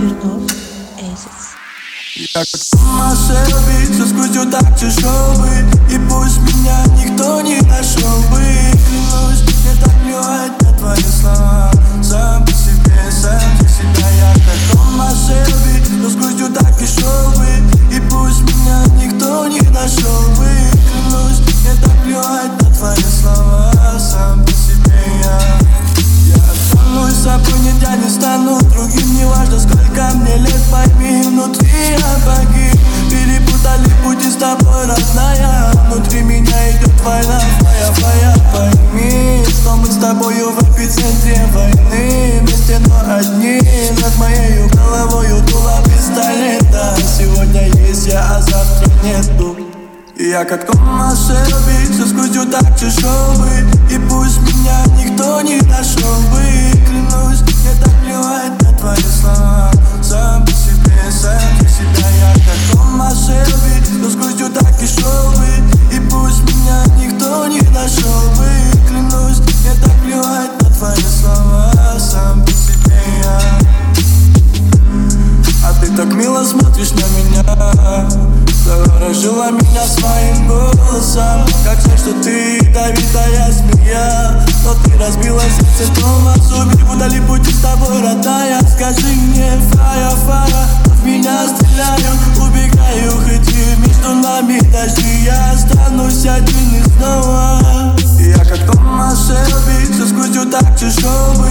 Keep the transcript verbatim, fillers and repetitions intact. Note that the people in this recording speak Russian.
Чернов, Эйзис. Я как сумасшедший убийца с грудью так тяжел бы, и пусть меня никто не нашел бы. Клянусь, мне так плевать на твои слова. Сам по себе, сам для себя. Я как сумасшедший убийца с грудью так тяжел бы, и пусть меня никто не нашел бы. Клянусь, мне так плевать на твои слова. Сам по себе я. Я останусь собой, нельзя не стану другим. Не важно, сколько мне лет, пойми, внутри я погиб. Перепутали пути с тобой, родная. Внутри меня идет война, твоя, твоя. Пойми, что мы с тобою в эпицентре войны. Вместе, но одни. Над моей головою дуло пистолета. Сегодня есть я, а завтра нету. Я как сумасшедший убийца с грудью так тяжел бы, и пусть меня никто не нашел бы. Клянусь, мне так плевать на твои слова. Сам по себе, сам для себя. Я как сумасшедший убийца с грудью так тяжел бы, и пусть меня никто не нашел бы. Клянусь, мне так плевать на твои слова. Сам по себе я. А ты так мило смотришь на меня, заворожила меня своим голосом. Как жаль, что ты ядовитая змея, но ты разбила сердце снова зубы. Перепутали пути с тобой, родная. Скажи мне, фая, фая, в меня стреляют, убегаю, хоть и между нами дожди. Я останусь один и снова. Я как сумасшедший убийца с грудью так тяжел бы,